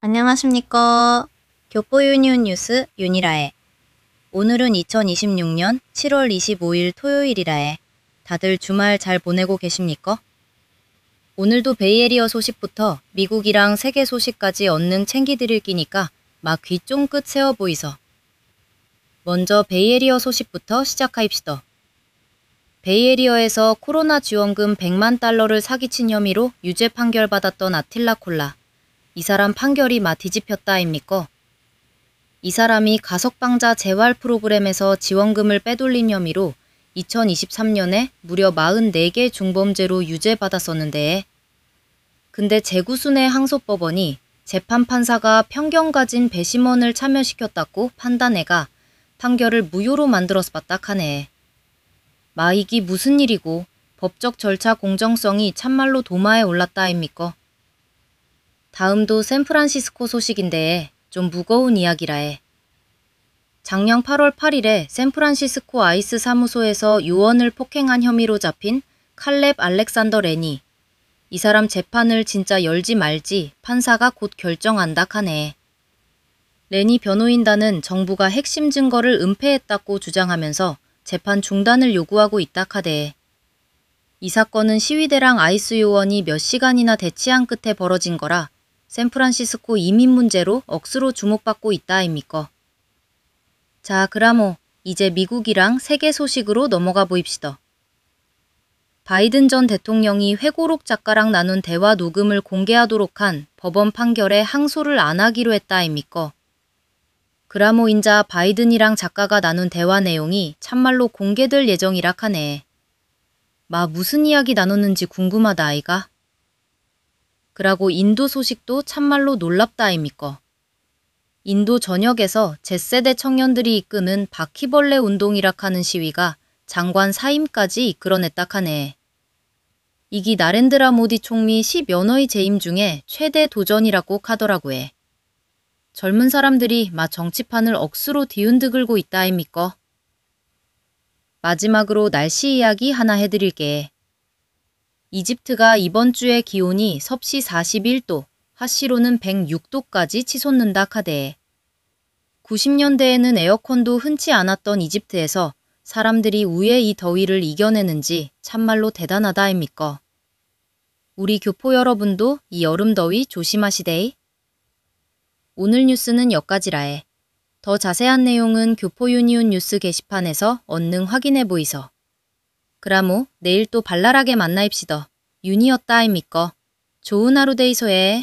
안녕하십니까. 교포유니온 뉴스 윤이라에. 오늘은 2026년 7월 25일 토요일이라에. 다들 주말 잘 보내고 계십니까? 오늘도 베이에리어 소식부터 미국이랑 세계 소식까지 언능 챙기드릴 끼니까 막 귀 쫑긋 세워 보이서. 먼저 베이에리어 소식부터 시작하입시다. 베이에리어에서 코로나 지원금 100만 달러를 사기친 혐의로 유죄 판결받았던 아틸라 콜라. 이 사람 판결이 뒤집혔다입니까? 이 사람이 가석방자 재활 프로그램에서 지원금을 빼돌린 혐의로 2023년에 무려 44개 중범죄로 유죄받았었는데, 근데 제구순의 항소법원이 재판 판사가 편견 가진 배심원을 참여시켰다고 판단해가 판결을 무효로 만들어서 바딱하네. 이기 무슨 일이고 법적 절차 공정성이 참말로 도마에 올랐다입니까? 다음도 샌프란시스코 소식인데 좀 무거운 이야기라 해. 작년 8월 8일에 샌프란시스코 아이스 사무소에서 요원을 폭행한 혐의로 잡힌 칼렙 알렉산더 레니. 이 사람 재판을 진짜 열지 말지 판사가 곧 결정한다 하네. 레니 변호인단은 정부가 핵심 증거를 은폐했다고 주장하면서 재판 중단을 요구하고 있다 하대. 이 사건은 시위대랑 아이스 요원이 몇 시간이나 대치한 끝에 벌어진 거라 샌프란시스코 이민 문제로 억수로 주목받고 있다 아닙니까? 자, 그라모 이제 미국이랑 세계 소식으로 넘어가 보입시다. 바이든 전 대통령이 회고록 작가랑 나눈 대화 녹음을 공개하도록 한 법원 판결에 항소를 안 하기로 했다 아닙니까? 그라모 인자 바이든이랑 작가가 나눈 대화 내용이 참말로 공개될 예정이라 하네. 무슨 이야기 나눴는지 궁금하다 아이가? 그라고 인도 소식도 참말로 놀랍다 아닙니까? 인도 전역에서 Z세대 청년들이 이끄는 바퀴벌레 운동이라 하는 시위가 장관 사임까지 이끌어냈다 하네. 이기 나렌드라 모디 총리 10연허의 재임 중에 최대 도전이라고 하더라고 해. 젊은 사람들이 정치판을 억수로 뒤흔들고 있다 아닙니까? 마지막으로 날씨 이야기 하나 해드릴게. 이집트가 이번 주에 기온이 섭씨 41도, 하시로는 106도까지 치솟는다 카대. 90년대에는 에어컨도 흔치 않았던 이집트에서 사람들이 왜 이 더위를 이겨내는지 참말로 대단하다 아닙니까? 우리 교포 여러분도 이 여름 더위 조심하시데이. 오늘 뉴스는 여기까지라 해. 더 자세한 내용은 교포유니온 뉴스 게시판에서 언능 확인해 보이서. 그라모 내일 또 발랄하게 만나입시다. 윤이었다 아닙니까? 좋은 하루 되이소에.